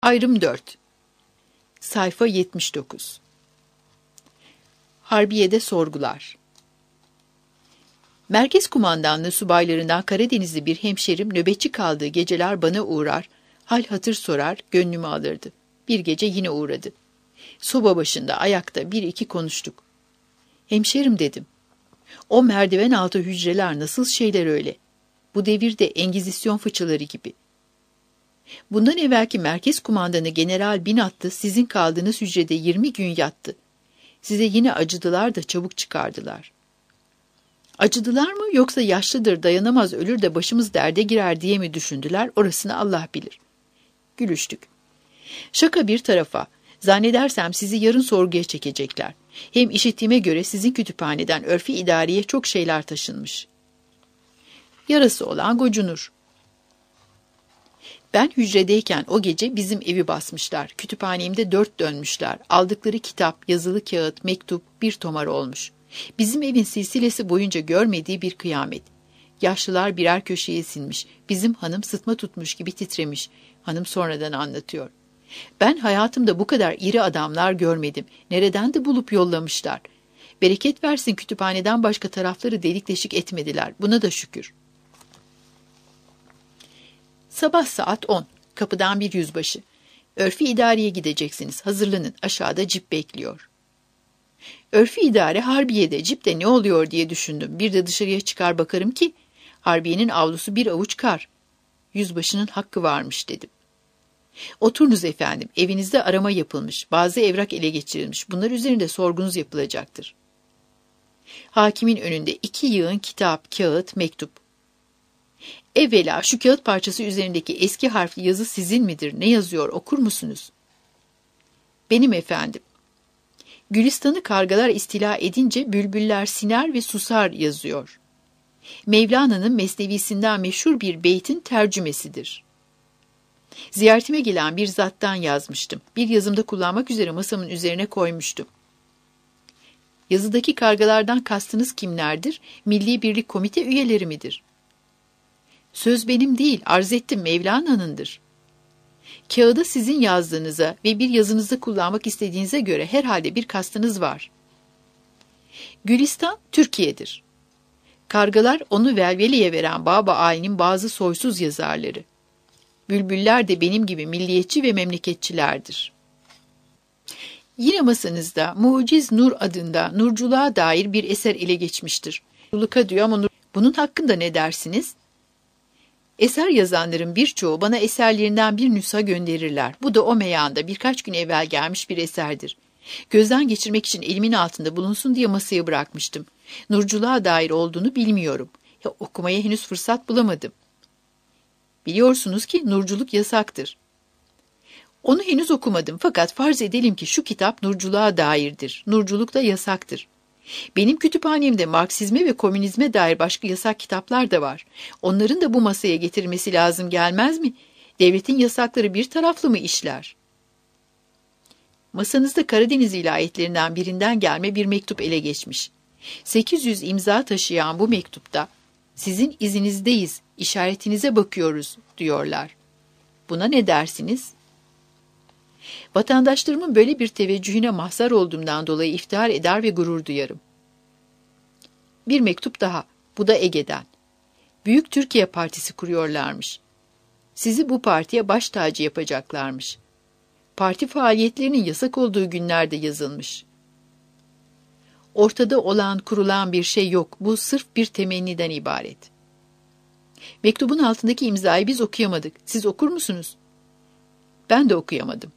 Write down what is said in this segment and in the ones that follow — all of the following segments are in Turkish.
Ayrım 4. Sayfa 79. Harbiye'de sorgular. Merkez kumandanlığı subaylarından Karadenizli bir hemşerim nöbetçi kaldığı geceler bana uğrar, hal hatır sorar, gönlümü alırdı. Bir gece yine uğradı. Soba başında ayakta bir iki konuştuk. Hemşerim dedim. O merdiven altı hücreler nasıl şeyler öyle? Bu devirde Engizisyon fıçıları gibi. Bundan evvelki merkez kumandanı General Binat'tı, sizin kaldığınız hücrede 20 gün yattı. Size yine acıdılar da çabuk çıkardılar. Acıdılar mı yoksa yaşlıdır dayanamaz ölür de başımız derde girer diye mi düşündüler, orasını Allah bilir. Gülüştük. Şaka bir tarafa, zannedersem sizi yarın sorguya çekecekler. Hem işittiğime göre sizin kütüphaneden örfi idareye çok şeyler taşınmış. Yarası olan gocunur. Ben hücredeyken o gece bizim evi basmışlar. Kütüphanemde 4 dönmüşler. Aldıkları kitap, yazılı kağıt, mektup bir tomar olmuş. Bizim evin silsilesi boyunca görmediği bir kıyamet. Yaşlılar birer köşeye sinmiş. Bizim hanım sıtma tutmuş gibi titremiş. Hanım sonradan anlatıyor. Ben hayatımda bu kadar iri adamlar görmedim. Nereden de bulup yollamışlar. Bereket versin kütüphaneden başka tarafları delik deşik etmediler. Buna da şükür. Sabah saat 10. Kapıdan bir yüzbaşı. Örfi idareye gideceksiniz. Hazırlanın. Aşağıda cip bekliyor. Örfi idare Harbiye'de, cipte ne oluyor diye düşündüm. Bir de dışarıya çıkar bakarım ki Harbiye'nin avlusu bir avuç kar. Yüzbaşının hakkı varmış dedim. Oturunuz efendim. Evinizde arama yapılmış. Bazı evrak ele geçirilmiş. Bunlar üzerinde sorgunuz yapılacaktır. Hakimin önünde 2 yığın kitap, kağıt, mektup. Evvela şu kağıt parçası üzerindeki eski harfli yazı sizin midir? Ne yazıyor, okur musunuz? Benim efendim. Gülistan'ı kargalar istila edince bülbüller siner ve susar yazıyor. Mevlana'nın Mesnevisinden meşhur bir beytin tercümesidir. Ziyaretime gelen bir zattan yazmıştım. Bir yazımda kullanmak üzere masamın üzerine koymuştum. Yazıdaki kargalardan kastınız kimlerdir? Milli Birlik Komite üyeleri midir? Söz benim değil, arz ettim Mevlana'nındır. Kağıda sizin yazdığınıza ve bir yazınızda kullanmak istediğinize göre herhalde bir kastınız var. Gülistan, Türkiye'dir. Kargalar onu velveleye veren Baba Ali'nin bazı soysuz yazarları. Bülbüller de benim gibi milliyetçi ve memleketçilerdir. Yine masanızda Muciz Nur adında nurculuğa dair bir eser ele geçmiştir. Nurculuka diyor ama bunun hakkında ne dersiniz? Eser yazanların birçoğu bana eserlerinden bir nüsha gönderirler. Bu da o meyanda birkaç gün evvel gelmiş bir eserdir. Gözden geçirmek için elimin altında bulunsun diye masaya bırakmıştım. Nurculuğa dair olduğunu bilmiyorum. Ya, okumaya henüz fırsat bulamadım. Biliyorsunuz ki nurculuk yasaktır. Onu henüz okumadım fakat farz edelim ki şu kitap nurculuğa dairdir. Nurculuk da yasaktır. Benim kütüphanemde Marksizme ve komünizme dair başka yasak kitaplar da var. Onların da bu masaya getirilmesi lazım gelmez mi? Devletin yasakları bir taraflı mı işler? Masanızda Karadeniz vilayetlerinden birinden gelme bir mektup ele geçmiş. 800 imza taşıyan bu mektupta sizin izinizdeyiz, işaretinize bakıyoruz diyorlar. Buna ne dersiniz? Vatandaşlarımın böyle bir teveccühüne mazhar olduğumdan dolayı iftihar eder ve gurur duyarım. Bir mektup daha, bu da Ege'den. Büyük Türkiye Partisi kuruyorlarmış. Sizi bu partiye baş tacı yapacaklarmış. Parti faaliyetlerinin yasak olduğu günlerde yazılmış. Ortada olan, kurulan bir şey yok. Bu sırf bir temenniden ibaret. Mektubun altındaki imzayı biz okuyamadık. Siz okur musunuz? Ben de okuyamadım.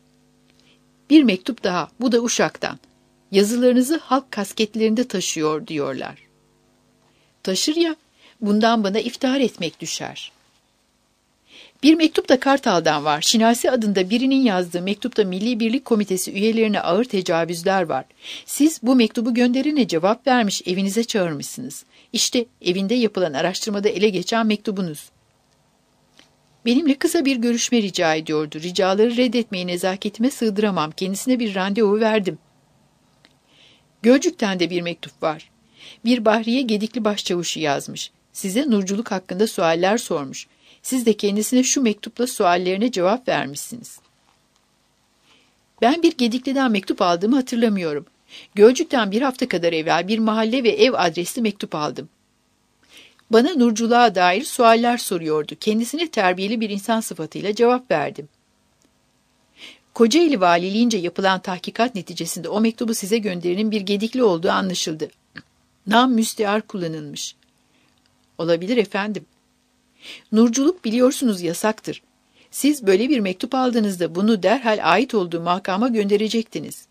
Bir mektup daha, bu da Uşak'tan. Yazılarınızı halk kasketlerinde taşıyor diyorlar. Taşır ya, bundan bana iftihar etmek düşer. Bir mektup da Kartal'dan var. Şinasi adında birinin yazdığı mektupta Milli Birlik Komitesi üyelerine ağır tecavüzler var. Siz bu mektubu gönderene cevap vermiş, evinize çağırmışsınız. İşte evinde yapılan araştırmada ele geçen mektubunuz. Benimle kısa bir görüşme rica ediyordu. Ricaları reddetmeyi nezaketime sığdıramam. Kendisine bir randevu verdim. Gölcük'ten de bir mektup var. Bir Bahriye Gedikli başçavuşu yazmış. Size nurculuk hakkında sualler sormuş. Siz de kendisine şu mektupla suallerine cevap vermişsiniz. Ben bir Gedikli'den mektup aldığımı hatırlamıyorum. Gölcük'ten bir hafta kadar evvel bir mahalle ve ev adresli mektup aldım. Bana nurculuğa dair sualler soruyordu. Kendisine terbiyeli bir insan sıfatıyla cevap verdim. Kocaeli Valiliğince yapılan tahkikat neticesinde o mektubu size gönderenin bir Gedikli olduğu anlaşıldı. Nam müstear kullanılmış. Olabilir efendim. Nurculuk biliyorsunuz yasaktır. Siz böyle bir mektup aldığınızda bunu derhal ait olduğu makama gönderecektiniz.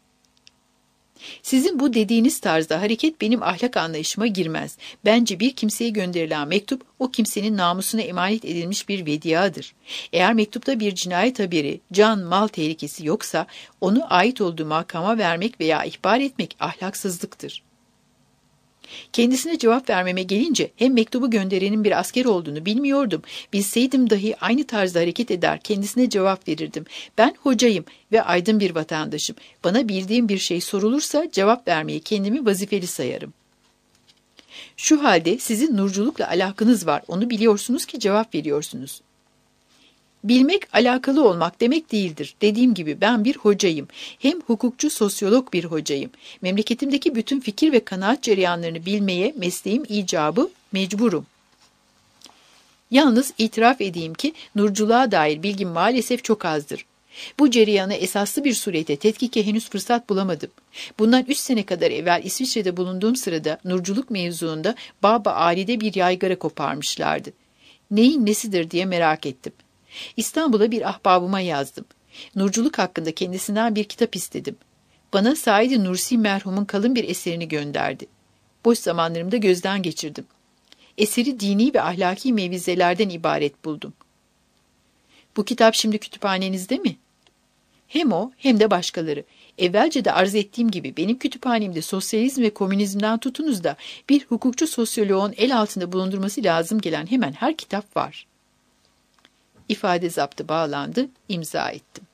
Sizin bu dediğiniz tarzda hareket benim ahlak anlayışıma girmez. Bence bir kimseye gönderilen mektup o kimsenin namusuna emanet edilmiş bir vediadır. Eğer mektupta bir cinayet haberi, can, mal tehlikesi yoksa onu ait olduğu makama vermek veya ihbar etmek ahlaksızlıktır. Kendisine cevap vermeme gelince hem mektubu gönderenin bir asker olduğunu bilmiyordum. Bilseydim dahi aynı tarzda hareket eder, kendisine cevap verirdim. Ben hocayım ve aydın bir vatandaşım. Bana bildiğim bir şey sorulursa cevap vermeyi kendimi vazifeli sayarım. Şu halde sizin nurculukla alakanız var. Onu biliyorsunuz ki cevap veriyorsunuz. Bilmek alakalı olmak demek değildir. Dediğim gibi ben bir hocayım. Hem hukukçu, sosyolog bir hocayım. Memleketimdeki bütün fikir ve kanaat cereyanlarını bilmeye mesleğim icabı mecburum. Yalnız itiraf edeyim ki nurculuğa dair bilgim maalesef çok azdır. Bu cereyanı esaslı bir surete tetkike henüz fırsat bulamadım. Bundan 3 sene kadar evvel İsviçre'de bulunduğum sırada nurculuk mevzuunda Baba Ali'de bir yaygara koparmışlardı. Neyin nesidir diye merak ettim. İstanbul'a bir ahbabıma yazdım. Nurculuk hakkında kendisinden bir kitap istedim. Bana Said-i Nursi merhumun kalın bir eserini gönderdi. Boş zamanlarımda gözden geçirdim. Eseri dini ve ahlaki mevizelerden ibaret buldum. Bu kitap şimdi kütüphanenizde mi? Hem o hem de başkaları. Evvelce de arz ettiğim gibi benim kütüphanemde sosyalizm ve komünizmden tutunuz da bir hukukçu sosyoloğun el altında bulundurması lazım gelen hemen her kitap var. İfade zaptı bağlandı, imza ettim.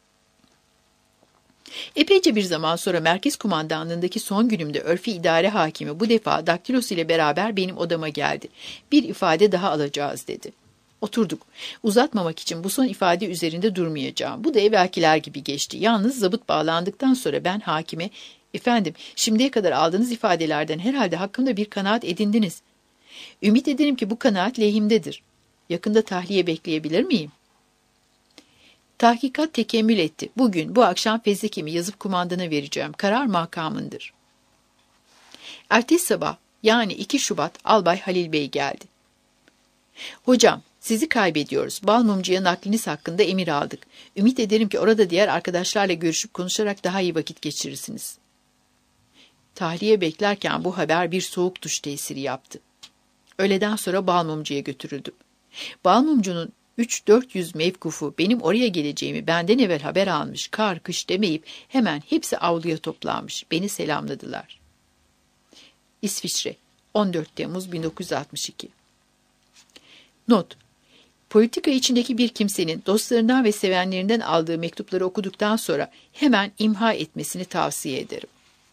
Epeyce bir zaman sonra Merkez Kumandanlığındaki son günümde Örfi İdare Hakimi bu defa daktilosu ile beraber benim odama geldi. Bir ifade daha alacağız dedi. Oturduk. Uzatmamak için bu son ifade üzerinde durmayacağım. Bu da evvelkiler gibi geçti. Yalnız zabıt bağlandıktan sonra ben hakime, "Efendim, şimdiye kadar aldığınız ifadelerden herhalde hakkımda bir kanaat edindiniz. Ümit ederim ki bu kanaat lehimdedir. Yakında tahliye bekleyebilir miyim?" Tahkikat tekemmül etti. Bugün, bu akşam fezlekemi yazıp kumandana vereceğim. Karar makamındır. Ertesi sabah, yani 2 Şubat, Albay Halil Bey geldi. "Hocam, sizi kaybediyoruz. Balmumcu'ya nakliniz hakkında emir aldık. Ümit ederim ki orada diğer arkadaşlarla görüşüp konuşarak daha iyi vakit geçirirsiniz." Tahliye beklerken bu haber bir soğuk duş tesiri yaptı. Öğleden sonra Balmumcu'ya götürüldüm. Balmumcu'nun 300-400 mevkufu benim oraya geleceğimi benden evvel haber almış, kar kış demeyip hemen hepsi avluya toplanmış. Beni selamladılar. İsviçre, 14 Temmuz 1962. Not: Politika içindeki bir kimsenin dostlarından ve sevenlerinden aldığı mektupları okuduktan sonra hemen imha etmesini tavsiye ederim.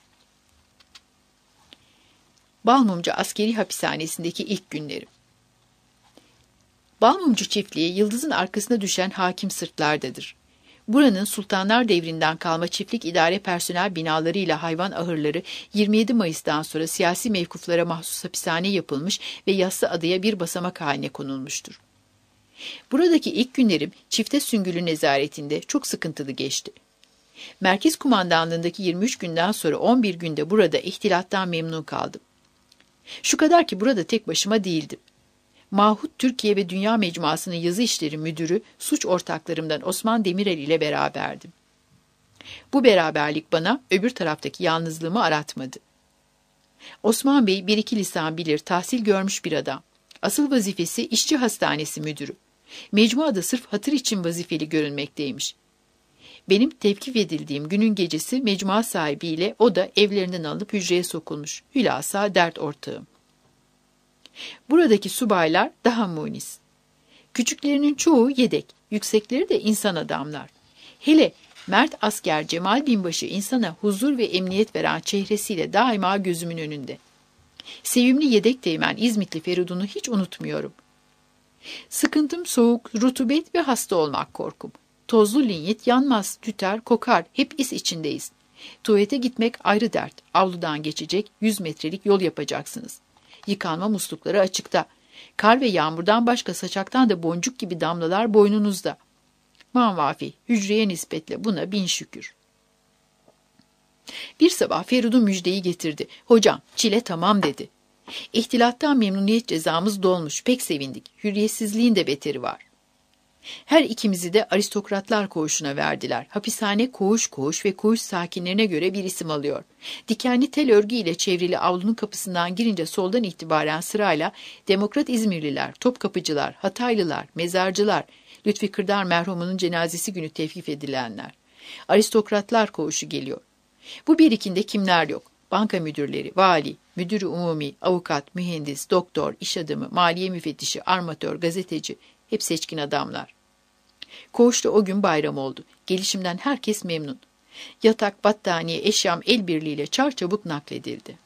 Balmumcu Askeri Hapishanesi'ndeki ilk günlerim. Balmumcu çiftliği Yıldız'ın arkasına düşen hakim sırtlardadır. Buranın sultanlar devrinden kalma çiftlik idare personel binalarıyla hayvan ahırları 27 Mayıs'tan sonra siyasi mevkuflara mahsus hapishane yapılmış ve Yassı Adaya bir basamak haline konulmuştur. Buradaki ilk günlerim çifte süngülü nezaretinde çok sıkıntılı geçti. Merkez Kumandanlığındaki 23 günden sonra 11 günde burada ihtilattan memnun kaldım. Şu kadar ki burada tek başıma değildim. Mahut Türkiye ve Dünya Mecmuası'nın yazı işleri müdürü, suç ortaklarımdan Osman Demirel ile beraberdim. Bu beraberlik bana öbür taraftaki yalnızlığımı aratmadı. Osman Bey bir iki lisan bilir, tahsil görmüş bir adam. Asıl vazifesi işçi hastanesi müdürü. Mecmuada sırf hatır için vazifeli görünmekteymiş. Benim tevkif edildiğim günün gecesi mecmua sahibiyle o da evlerinden alınıp hücreye sokulmuş. Hülasa dert ortağım. Buradaki subaylar daha munis. Küçüklerinin çoğu yedek, yüksekleri de insan adamlar. Hele mert asker Cemal Binbaşı insana huzur ve emniyet veren çehresiyle daima gözümün önünde. Sevimli yedek teğmen İzmitli Feridun'u hiç unutmuyorum. Sıkıntım soğuk, rutubet ve hasta olmak korkum. Tozlu linyit yanmaz, tüter, kokar, hep is içindeyiz. Tuvalete gitmek ayrı dert. Avludan geçecek 100 metrelik yol yapacaksınız. Yıkanma muslukları açıkta. Kar ve yağmurdan başka saçaktan da boncuk gibi damlalar boynunuzda. Manvafi, hücreye nispetle buna bin şükür. Bir sabah Feridun müjdeyi getirdi. Hocam, çile tamam dedi. İhtilattan memnuniyet cezamız dolmuş, pek sevindik. Hürriyetsizliğin de beteri var. Her ikimizi de aristokratlar koğuşuna verdiler. Hapishane koğuş koğuş ve koğuş sakinlerine göre bir isim alıyor. Dikenli tel örgü ile çevrili avlunun kapısından girince soldan itibaren sırayla Demokrat İzmirliler, Topkapıcılar, Hataylılar, Mezarcılar, Lütfi Kırdar merhumunun cenazesi günü tevkif edilenler. Aristokratlar koğuşu geliyor. Bu birikinde kimler yok? Banka müdürleri, vali, müdürü umumi, avukat, mühendis, doktor, iş adamı, maliye müfettişi, armatör, gazeteci, hep seçkin adamlar. Koğuşta o gün bayram oldu. Gelişimden herkes memnun. Yatak, battaniye, eşyam el birliğiyle çarçabuk nakledildi.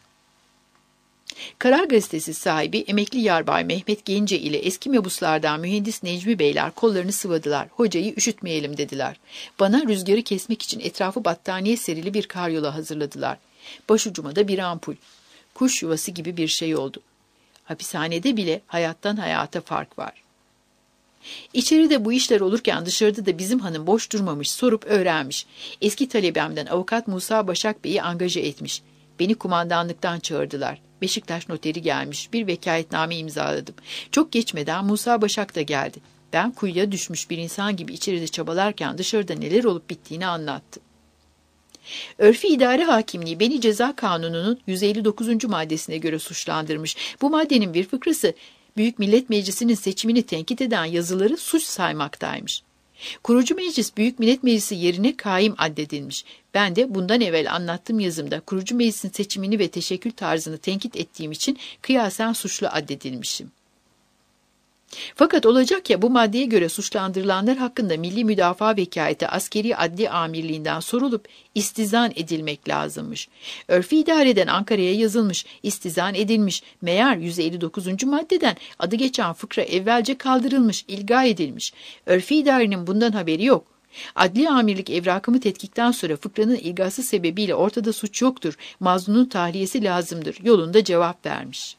Karar Gazetesi sahibi emekli yarbay Mehmet Gence ile eski mebuslardan mühendis Necmi Beyler kollarını sıvadılar. Hocayı üşütmeyelim dediler. Bana rüzgarı kesmek için etrafı battaniye serili bir karyola hazırladılar. Başucuma da bir ampul. Kuş yuvası gibi bir şey oldu. Hapishanede bile hayattan hayata fark var. İçeride bu işler olurken dışarıda da bizim hanım boş durmamış, sorup öğrenmiş. Eski talebemden avukat Musa Başak Bey'i angaje etmiş. Beni kumandanlıktan çağırdılar. Beşiktaş noteri gelmiş. Bir vekaletname imzaladım. Çok geçmeden Musa Başak da geldi. Ben kuyuya düşmüş bir insan gibi içeride çabalarken dışarıda neler olup bittiğini anlattı. Örfi idare hakimliği beni ceza kanununun 159. maddesine göre suçlandırmış. Bu maddenin bir fıkrası Büyük Millet Meclisi'nin seçimini tenkit eden yazıları suç saymaktaymış. Kurucu meclis Büyük Millet Meclisi yerine kaim addedilmiş. Ben de bundan evvel anlattığım yazımda kurucu meclisin seçimini ve teşekkül tarzını tenkit ettiğim için kıyasen suçlu addedilmişim. Fakat olacak ya bu maddeye göre suçlandırılanlar hakkında Milli Müdafaa Vekaleti Askeri Adli Amirliğinden sorulup istizan edilmek lazımmış. Örfi idareden Ankara'ya yazılmış, istizan edilmiş. Meğer 159. maddeden adı geçen fıkra evvelce kaldırılmış, ilga edilmiş. Örfi idarenin bundan haberi yok. Adli amirlik evrakımı tetkikten sonra fıkranın ilgası sebebiyle ortada suç yoktur, mazlunun tahliyesi lazımdır yolunda cevap vermiş.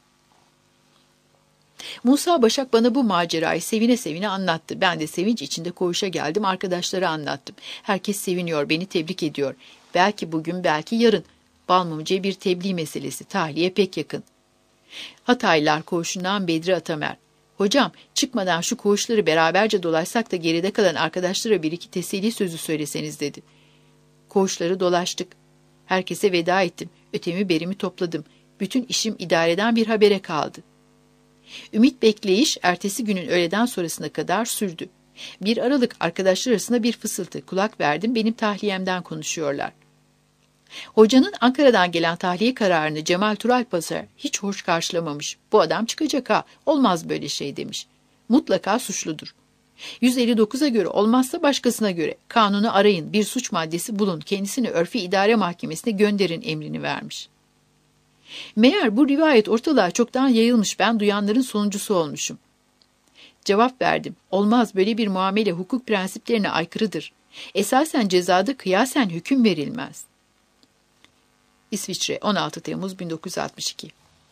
Musa Başak bana bu macerayı sevine sevine anlattı. Ben de sevinç içinde koğuşa geldim, arkadaşlara anlattım. Herkes seviniyor, beni tebrik ediyor. Belki bugün, belki yarın. Balmumcu'ya bir tebliğ meselesi, tahliye pek yakın. Hataylılar koğuşundan Bedri Atamer. Hocam, çıkmadan şu koğuşları beraberce dolaşsak da geride kalan arkadaşlara bir iki teselli sözü söyleseniz dedi. Koğuşları dolaştık. Herkese veda ettim. Ötemi berimi topladım. Bütün işim idareden bir habere kaldı. Ümit bekleyiş ertesi günün öğleden sonrasına kadar sürdü. Bir aralık arkadaşlar arasında bir fısıltı. Kulak verdim, benim tahliyemden konuşuyorlar. Hocanın Ankara'dan gelen tahliye kararını Cemal Turalpazar hiç hoş karşılamamış. Bu adam çıkacak ha, olmaz böyle şey demiş. Mutlaka suçludur. 159'a göre olmazsa başkasına göre. Kanunu arayın, bir suç maddesi bulun, kendisini örfi idare mahkemesine gönderin emrini vermiş. Meğer bu rivayet ortalığa çoktan yayılmış, ben duyanların sonuncusu olmuşum. Cevap verdim. Olmaz, böyle bir muamele hukuk prensiplerine aykırıdır. Esasen cezada kıyasen hüküm verilmez. İsviçre 16 Temmuz 1962.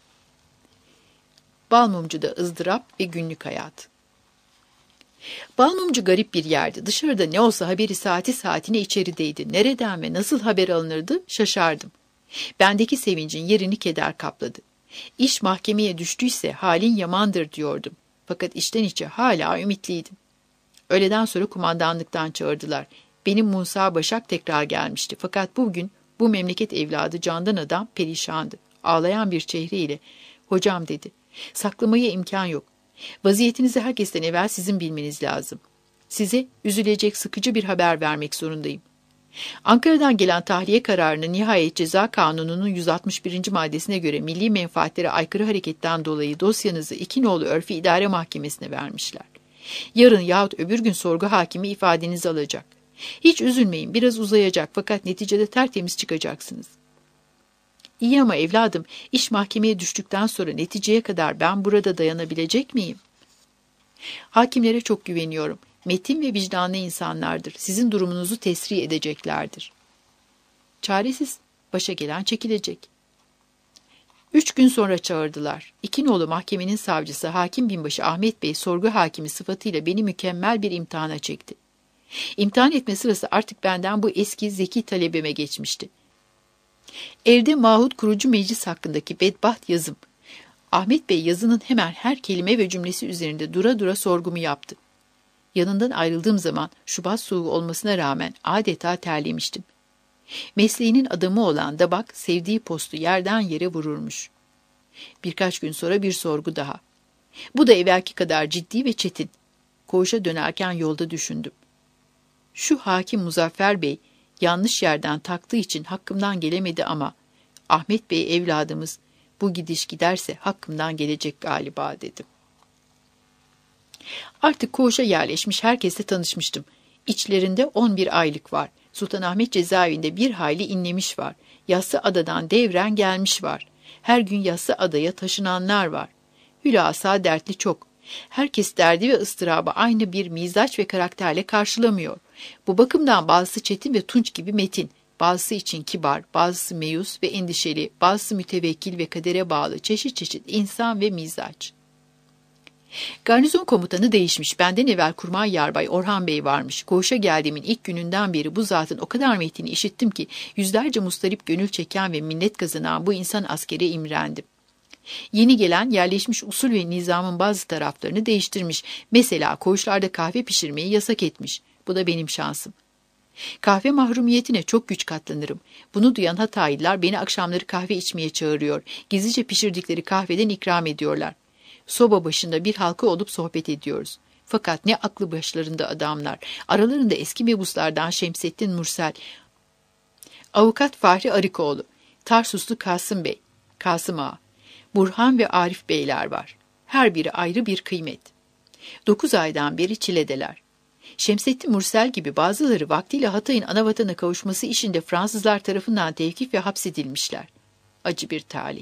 Balmumcu'da ızdırap ve günlük hayat. Balmumcu garip bir yerdi. Dışarıda ne olsa haberi saati saatine içerideydi. Nereden ve nasıl haber alınırdı şaşardım. Bendeki sevincin yerini keder kapladı. İş mahkemeye düştüyse halin yamandır diyordum. Fakat içten içe hala ümitliydim. Öğleden sonra kumandanlıktan çağırdılar. Benim Musa Başak tekrar gelmişti. Fakat bugün bu memleket evladı candan adam perişandı. Ağlayan bir çehreyle, hocam dedi, saklamaya imkan yok. Vaziyetinizi herkesten evvel sizin bilmeniz lazım. Size üzülecek sıkıcı bir haber vermek zorundayım. Ankara'dan gelen tahliye kararını nihayet ceza kanununun 161. maddesine göre milli menfaatlere aykırı hareketten dolayı dosyanızı İkinoğlu Örfi İdare Mahkemesi'ne vermişler. Yarın yahut öbür gün sorgu hakimi ifadenizi alacak. Hiç üzülmeyin, biraz uzayacak fakat neticede tertemiz çıkacaksınız. İyi ama evladım, iş mahkemeye düştükten sonra neticeye kadar ben burada dayanabilecek miyim? Hakimlere çok güveniyorum. Metin ve vicdanlı insanlardır. Sizin durumunuzu tesrih edeceklerdir. Çaresiz, başa gelen çekilecek. 3 gün sonra çağırdılar. İkinoğlu mahkemenin savcısı Hakim Binbaşı Ahmet Bey sorgu hakimi sıfatıyla beni mükemmel bir imtihana çekti. İmtihan etme sırası artık benden bu eski zeki talebime geçmişti. Evde Mahut Kurucu Meclis hakkındaki bedbaht yazım. Ahmet Bey yazının hemen her kelime ve cümlesi üzerinde dura dura sorgumu yaptı. Yanından ayrıldığım zaman Şubat soğuğu olmasına rağmen adeta terlemiştim. Mesleğinin adamı olan Dabak sevdiği postu yerden yere vururmuş. Birkaç gün sonra bir sorgu daha. Bu da evvelki kadar ciddi ve çetin. Koğuşa dönerken yolda düşündüm. Şu hakim Muzaffer Bey yanlış yerden taktığı için hakkımdan gelemedi ama Ahmet Bey evladımız bu gidiş giderse hakkımdan gelecek galiba dedim. Artık koğuşa yerleşmiş herkesle tanışmıştım. İçlerinde 11 aylık var. Sultanahmet cezaevinde bir hayli inlemiş var. Yassıada'dan devren gelmiş var. Her gün Yassıada'ya taşınanlar var. Hülasa dertli çok. Herkes derdi ve ıstırabı aynı bir mizaç ve karakterle karşılamıyor. Bu bakımdan bazısı çetin ve tunç gibi metin, bazısı için kibar, bazısı meyus ve endişeli, bazısı mütevekkil ve kadere bağlı çeşit çeşit insan ve mizaç. Garnizon komutanı değişmiş. Benden evvel Kurmay Yarbay Orhan Bey varmış. Koğuşa geldiğimin ilk gününden beri bu zatın o kadar metini işittim ki yüzlerce mustarip gönül çeken ve minnet kazanan bu insan askere imrendim. Yeni gelen yerleşmiş usul ve nizamın bazı taraflarını değiştirmiş. Mesela koğuşlarda kahve pişirmeyi yasak etmiş. Bu da benim şansım. Kahve mahrumiyetine çok güç katlanırım. Bunu duyan Hataylılar beni akşamları kahve içmeye çağırıyor. Gizlice pişirdikleri kahveden ikram ediyorlar. Soba başında bir halka olup sohbet ediyoruz. Fakat ne aklı başlarında adamlar. Aralarında eski mebuslardan Şemsettin Mursel, Avukat Fahri Arıkoğlu, Tarsuslu Kasım Bey, Kasım Ağa, Burhan ve Arif Beyler var. Her biri ayrı bir kıymet. 9 aydan beri çiledeler. Şemsettin Mursel gibi bazıları vaktiyle Hatay'ın anavatana kavuşması işinde Fransızlar tarafından tevkif ve hapsedilmişler. Acı bir talih.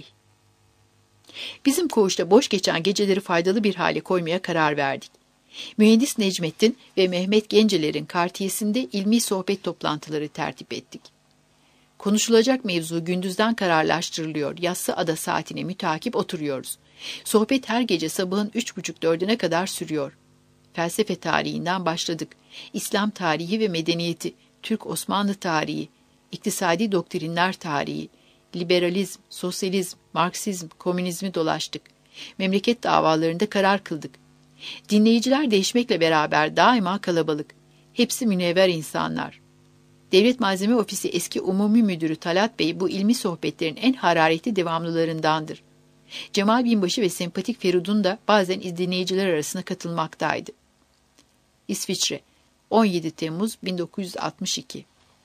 Bizim koğuşta boş geçen geceleri faydalı bir hale koymaya karar verdik. Mühendis Necmettin ve Mehmet Genceler'in kartiyesinde ilmi sohbet toplantıları tertip ettik. Konuşulacak mevzu gündüzden kararlaştırılıyor. Yassıada saatine mütakip oturuyoruz. Sohbet her gece sabahın 3.30-4'üne kadar sürüyor. Felsefe tarihinden başladık. İslam tarihi ve medeniyeti, Türk-Osmanlı tarihi, iktisadi doktrinler tarihi, liberalizm, sosyalizm, Marksizm, komünizmi dolaştık. Memleket davalarında karar kıldık. Dinleyiciler değişmekle beraber daima kalabalık. Hepsi münevver insanlar. Devlet Malzeme Ofisi eski Umumi Müdürü Talat Bey bu ilmi sohbetlerin en hararetli devamlılarındandır. Cemal Binbaşı ve sempatik Feridun da bazen dinleyiciler arasına katılmaktaydı. İsviçre, 17 Temmuz 1962.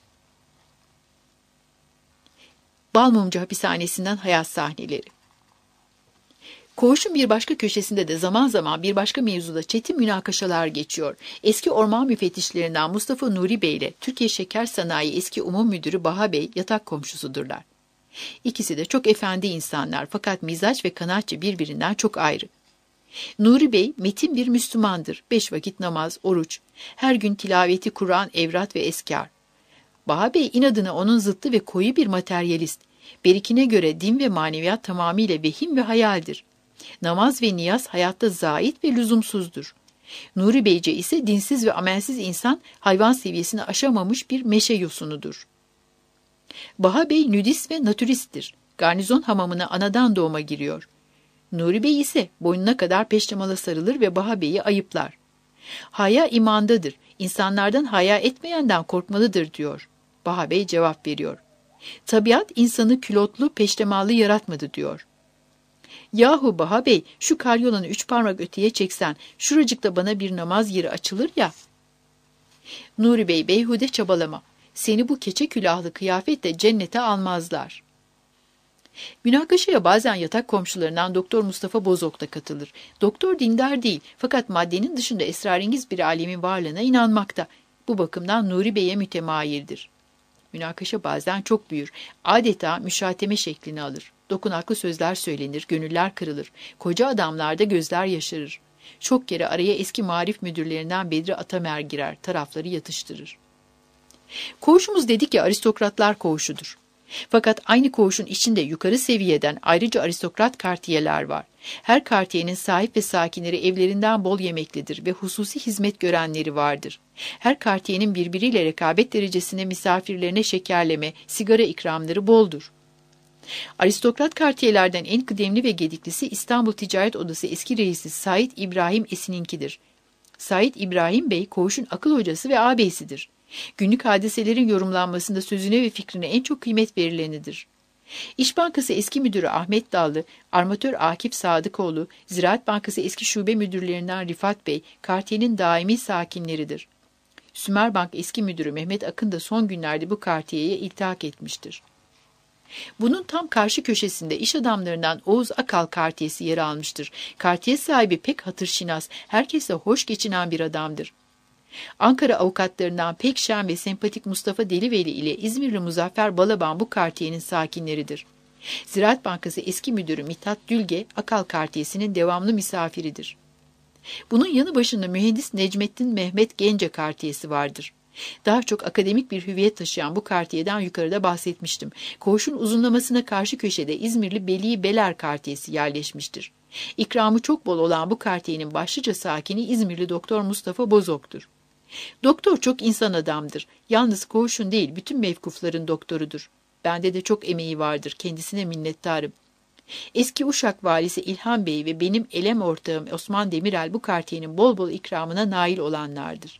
Balmumcu hapishanesinden hayat sahneleri. Koğuşun bir başka köşesinde de zaman zaman bir başka mevzuda çetin münakaşalar geçiyor. Eski orman müfettişlerinden Mustafa Nuri Bey ile Türkiye Şeker Sanayi eski umum müdürü Baha Bey yatak komşusudurlar. İkisi de çok efendi insanlar fakat mizaç ve kanaatçı birbirinden çok ayrı. Nuri Bey metin bir Müslümandır. 5 vakit namaz, oruç, her gün tilaveti Kur'an, evrat ve eskar. Baha Bey inadına onun zıttı ve koyu bir materyalist. Berikine göre din ve maneviyat tamamıyla vehim ve hayaldir. Namaz ve niyaz hayatta zait ve lüzumsuzdur. Nuri Beyce ise dinsiz ve amelsiz insan hayvan seviyesini aşamamış bir meşe yosunudur. Baha Bey nüdist ve natüristtir. Garnizon hamamına anadan doğma giriyor. Nuri Bey ise boynuna kadar peştemala sarılır ve Baha Bey'i ayıplar. Haya imandadır. İnsanlardan haya etmeyenden korkmalıdır diyor. Baha Bey cevap veriyor. Tabiat insanı külotlu, peştemallı yaratmadı diyor. Yahu Baha Bey, şu karyolanı 3 parmak öteye çeksen, şuracıkta bana bir namaz yeri açılır ya. Nuri Bey, beyhude çabalama. Seni bu keçe külahlı kıyafetle cennete almazlar. Münakaşaya bazen yatak komşularından Doktor Mustafa Bozok da katılır. Doktor dindar değil fakat maddenin dışında esrarengiz bir alemin varlığına inanmakta. Bu bakımdan Nuri Bey'e mütemayildir. Münakaşa bazen çok büyür. Adeta müşateme şeklini alır. Dokunaklı sözler söylenir, gönüller kırılır. Koca adamlarda gözler yaşarır. Çok kere araya eski marif müdürlerinden Bedri Atamer girer, tarafları yatıştırır. Koğuşumuz dedik ya aristokratlar koğuşudur. Fakat aynı koğuşun içinde yukarı seviyeden ayrıca aristokrat kartiyeler var. Her kartiyenin sahip ve sakinleri evlerinden bol yemeklidir ve hususi hizmet görenleri vardır. Her kartiyenin birbiriyle rekabet derecesine misafirlerine şekerleme, sigara ikramları boldur. Aristokrat kartiyelerden en kıdemli ve gediklisi İstanbul Ticaret Odası eski reisi Said İbrahim Esin'inkidir. Said İbrahim Bey koğuşun akıl hocası ve ağabeysidir. Günlük hadiselerin yorumlanmasında sözüne ve fikrine en çok kıymet verilenidir. İş Bankası eski müdürü Ahmet Dallı, armatör Akif Sadıkoğlu, Ziraat Bankası eski şube müdürlerinden Rifat Bey, kartiyenin daimi sakinleridir. Sümerbank eski müdürü Mehmet Akın da son günlerde bu kartiyeye iltihak etmiştir. Bunun tam karşı köşesinde iş adamlarından Oğuz Akal kartiyesi yer almıştır. Kartiye sahibi pek hatırşinas, herkesle hoş geçinen bir adamdır. Ankara avukatlarından pek şen ve sempatik Mustafa Deliveli ile İzmirli Muzaffer Balaban bu kartiyenin sakinleridir. Ziraat Bankası eski müdürü Mithat Dülge, Akal kartiyesinin devamlı misafiridir. Bunun yanı başında mühendis Necmettin Mehmet Gence kartiyesi vardır. Daha çok akademik bir hüviyet taşıyan bu kartiyeden yukarıda bahsetmiştim. Koğuşun uzunlamasına karşı köşede İzmirli Beli Beler kartiyesi yerleşmiştir. İkramı çok bol olan bu kartiyenin başlıca sakini İzmirli Doktor Mustafa Bozok'tur. Doktor çok insan adamdır. Yalnız koğuşun değil, bütün mevkufların doktorudur. Bende de çok emeği vardır. Kendisine minnettarım. Eski Uşak valisi İlhan Bey ve benim elem ortağım Osman Demirel bu kartiyenin bol bol ikramına nail olanlardır.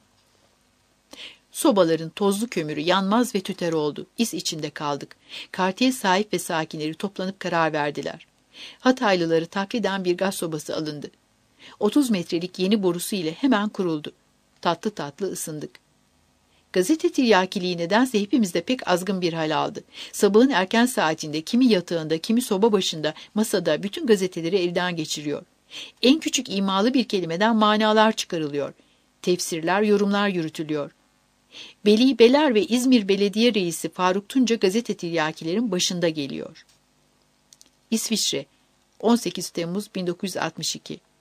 Sobaların tozlu kömürü yanmaz ve tüter oldu. İz içinde kaldık. Kartiye sahip ve sakinleri toplanıp karar verdiler. Hataylıları takliden bir gaz sobası alındı. 30 metrelik yeni borusu ile hemen kuruldu. Tatlı tatlı ısındık. Gazete tiryakiliği nedense hepimizde pek azgın bir hal aldı. Sabahın erken saatinde kimi yatağında, kimi soba başında, masada bütün gazeteleri elden geçiriyor. En küçük imalı bir kelimeden manalar çıkarılıyor. Tefsirler, yorumlar yürütülüyor. Beli Beler ve İzmir Belediye Reisi Faruk Tunca gazete tiryakilerin başında geliyor. İsviçre, 18 Temmuz 1962.